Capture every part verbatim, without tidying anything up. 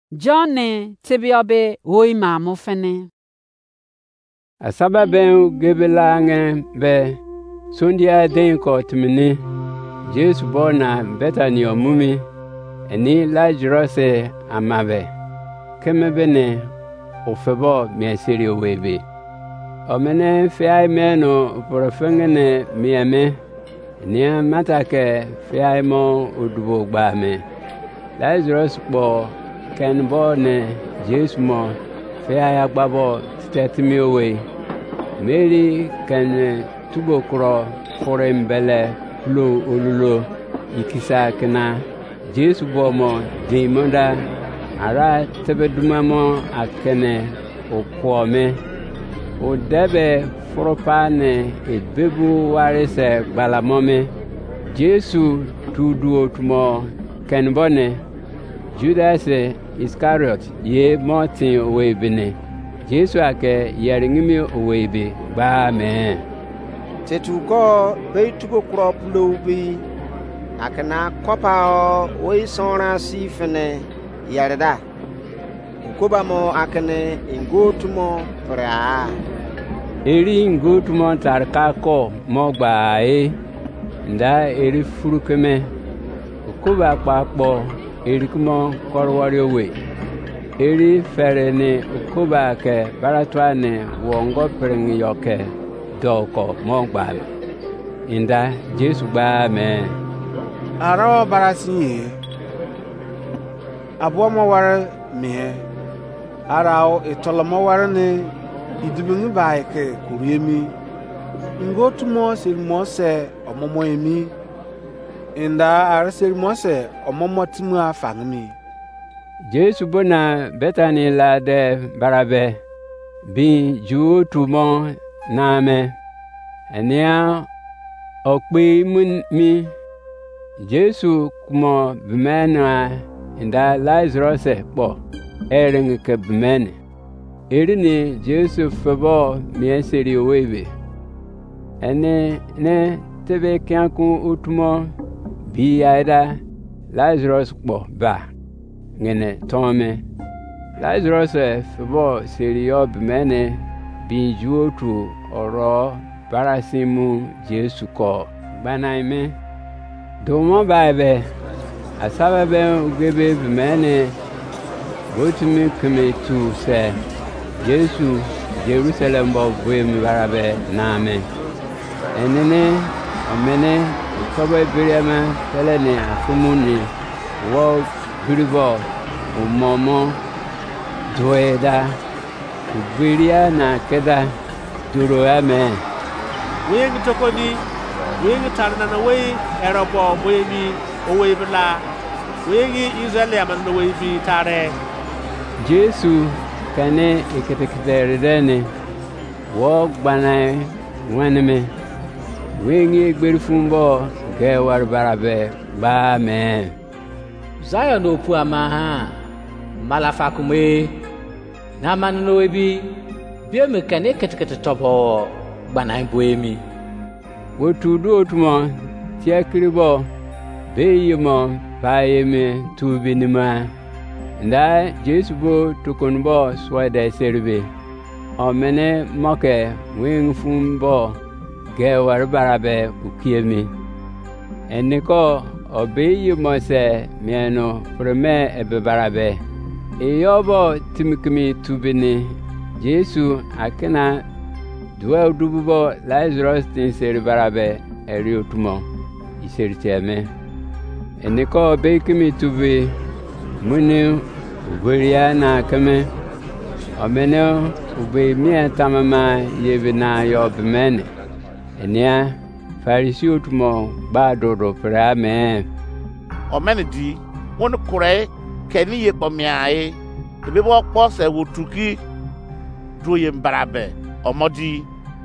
John ne tibiobe oi mamu fene. Asaba ben gebelange be sondia den ko timini Jesu bona Bethany omumi eni Lazarus amabe kemebene ofebo miasiri owebe omene fiai meno porofengene miame ni matake fiai mo udubo gbame Lazarus bo ken bone Jesu mo fiai agbabo tetimi owe Mary ken tubo kro forembele lo olulo ikisa kena Jesu bo mo dimonda ara tebedumamo akene okwome o debe foropane ebebu warise balamome Jesu tudu otumo kenbone Judas Iscariot ye motin owebene Jesu ake yaringimi owebe ba me tetuko beitugo krop lobi akana kopa oi sona sifene yarda koba mo akane ingotumo pra eri ingotumo tarka ko mo gba e nda eri furukeme koba papo eri kumo korwari owe eri ferene koba ke baratwane wongo prengi yoke doko mo gba inda Jesu gba me Arawa barasi abo mo war me arao etolomo war ne idibungu bae ke kuriemi ngotumo sirmo se omomo emi inda ar sirmo se omomo timu afangmi Jesu bona Bethany la de barabe bi ju tumo name enia okpi mun mi Jesu kumo bimena inda Lazarus po ering ke bimene erini Jesu febo mieseri owebe ene ne tebe kyanku utumo bi aida Lazarus po ba ngene tome Lazarus febo seri ob mene bi juotu oro barasimu Jesu ko banaime domo baibe asababe ugebe bimene botumi keme tu se Jesu Jerusalem bo bwem barabe name enene omene kobe birema telene afumuni wo biribo umomo doeda ubiria na keda duro ame wengi tokoni wengi tarna na we erobo bwemi owe bla wengi Israeli amana we bi tare Jesu kane eketekerene wo gbana waneme wengi gberfumbo ge war barabe ba me Zion opu amaha malafa kume na manu we bi bi me kane ketekete tobo gbana boemi wotudu otumo tiakribo beyimo bayeme tubinima nda Jesu bo tukunbo swada serbe omene moke wing fumbo ge war barabe ukiemi eniko obeyimo se mieno preme ebe barabe eyobo timikimi tubini Jesu akena duwa dububo Lazarus tin seri barabe eri otumo iseri teme eniko bekimi tubi muni uberia na kame omene ube mia tamama yebina yobmene enia farisi otumo badodo prame omene di won kure keni ye komiae ebe bo pose wotuki doye mbarabe omodi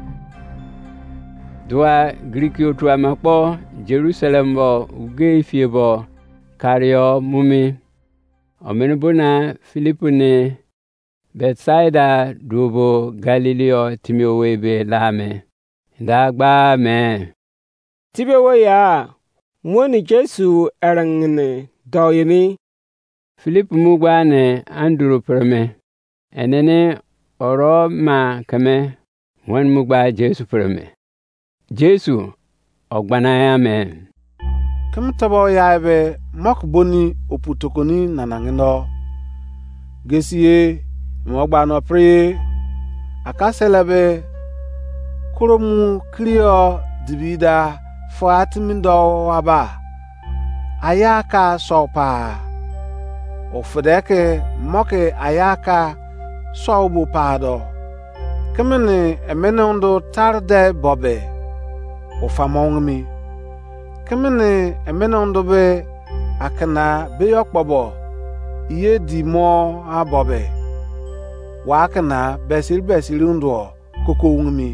dua Griki otu amapo Jerusalem bo uge fiebo kario mumi omene bona Filipu ne Bethsaida dubo Galileo timiowebe lame ndagba me tibe wo ya mwoni Jesu erangne doyemi Philip mugba ne Andrew perme enene oro ma kame wan mugba Jesu perme Jesu ogbana ya men kem tabo yaibe mok boni oputokoni nanangindo gesiye mogba no pri akaselebe kurumu kriyo dibida fatimindo waba ayaka sopa ofudeke moke ayaka sobu pado kemene emenondo tarde bobe ofamongmi kemene emenondo be akana be yokbobo iye di mo abobe wakana besil besilundo kokowungmi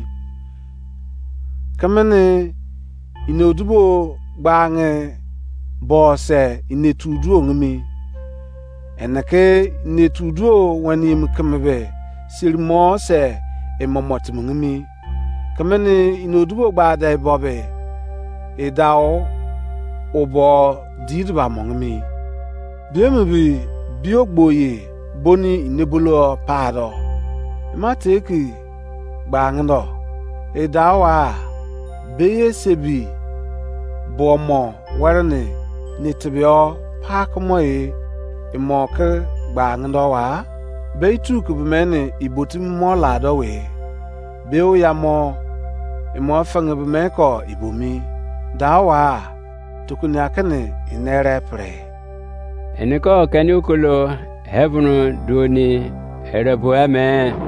kemene inodubo gbange bose inetudu ngmi enake inetudu wanim kembe silmo se emomotimngmi kemene inodubo gbada bobe edao obo didba mongmi biembi biogboye boni inebulo pado mateki gbangdo edawa beye sebi bomo warne nitibyo pakmoye imoke gbangdo wa beitu kubmene ibotim molado we beo yamo imo fanga bmeko ibomi dawa tukunyakane inere pre eniko kanyukulo hebnu doni erebuame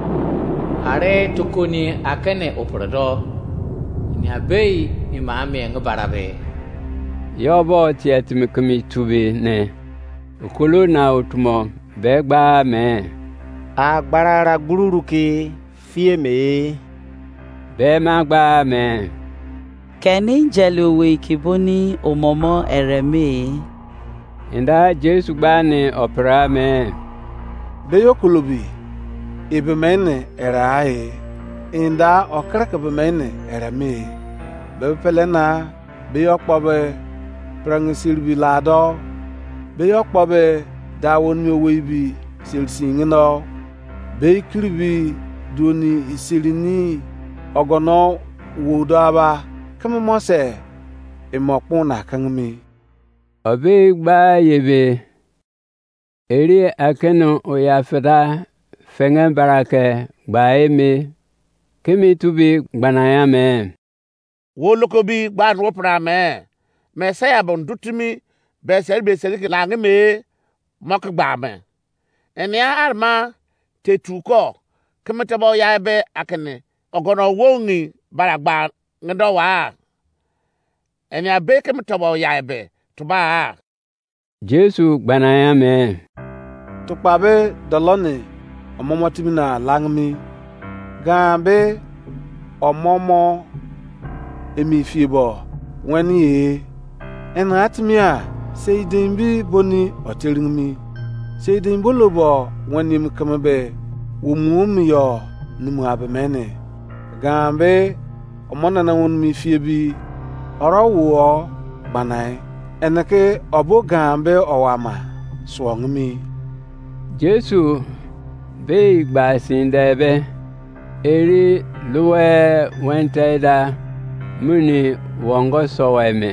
are tukuni akane oprodo ni abei imame ngabarabe yobo tietmi kumi tubi ne ukulu na utumo begba me agbarara gbururuki fie me be magba me keni jelowe kiboni omomo ereme inda Jesu gbani opera me beyokulubi ibemene erae inda okraka bemene ereme bepelena beyokpobe prangisilbi lado beyokpobe dawon mi weibi silsingino beikribi doni isilini ogono wudaba kama mose imokpuna kangmi obe gba yebe eri akeno oyafeda fengen barake gba eme kemi tubi gbanaya me wolokobi gba ropra me me saya bon dutimi be selbe selike lange me mok gba me enia arma tetuko kemete bo ya be akene ogono wongi baragba ngdo wa enia be kemete bo ya be tuba Jesu gbanaya me tukpabe dolone omomotimina langmi gambe omomo emifiebo wani e enatmia seidimbi boni otiringmi seidimbolobo wani mkamabe wumumiyo nimu abemene gambe omona na won mi fiebi orowo banai enake obo gambe owama swongmi Jesu be gbasindebe eri luwe wenteda muni wongo soweme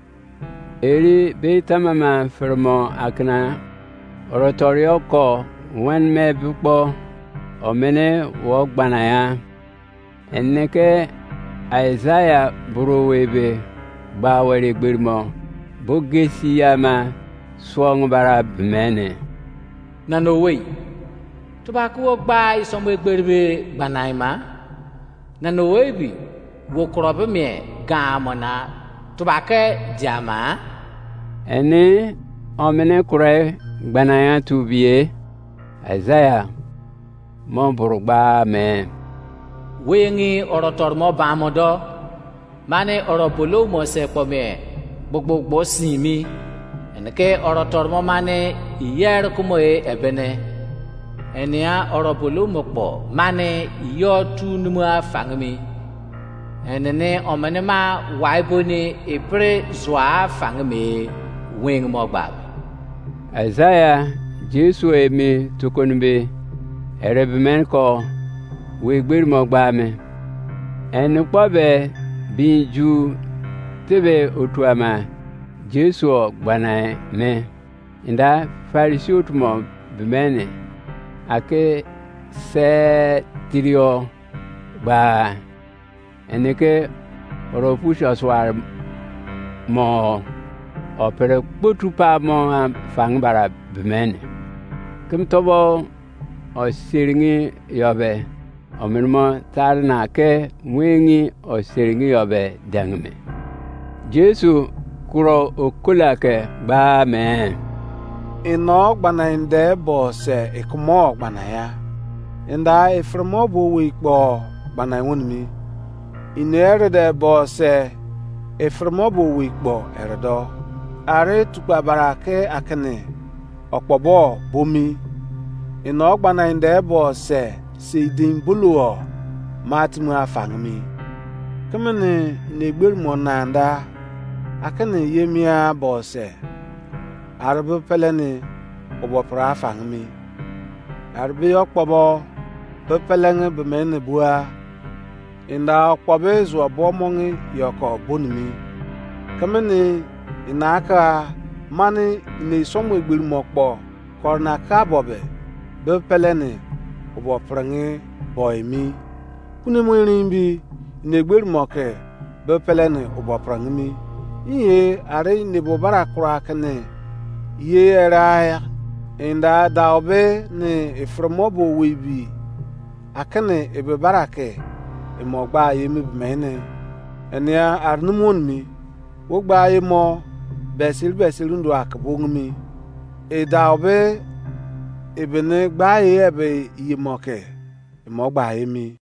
eri be tamama firmo akna oratorio ko wen me bupo omene wo gbanaya eneke Isaiah buruwebe gbawere gbirmo bogesi yama swong bara bmene nanowei tubaku gba isomwe gberbe gbanaima nanowei bi wo krobe me gamona tubake jama ene omene kure gbanaya tubie Isaiah mo burugba me wengi orotor mo bamodo mane oropolo mo se pome gbogbogbo simi enke orotor mo mane iyer kumo e ebene enia oropolo mo po mane iyo tunumu afangmi enene omene ma waiboni epre zwa fangmi wing mo gba Isaiah Jesu emi tukunbe erebemen ko we gbir mo gba me en kpobe binju tebe otuama Jesu gbana me inda Farisio tumo bimene ake se tirio ba eneke orofusha swar mo opere kpotu pa mo fang bara bimene kum tobo o siringi yobe o minmo tarna ke wengi o siringi yobe dangme Jesu kuro okula ke ba me ino gbana inde bo se ikumo gbana ya inda ifrmo bo wi gbo gbana wonmi inere de bo se ifrmo bo wi gbo eredo are tukpa barake akene okpobo bomi ino gbana inde bo se sidin buluo matmu afangmi kemene negbir mo nanda akene yemia bo se arbe pelene obo pra fangmi arbe okpobo be pelenge be mene bua inda okpobe zo bomongi yoko bonmi kamene inaka mani ne somo gbir mokpo korna ka bobe be pelene obo prange boymi kune mo rimbi ne gbir moke be pelene obo prangmi iye are ne bo bara kura kane ye raya inda daobe ne ifromobo webi akane ebe barake imogba yemi bmene enia arnumun mi wogba yemo besil besil ndo akbongmi e daobe ebene gba ye ebe yimoke imogba yemi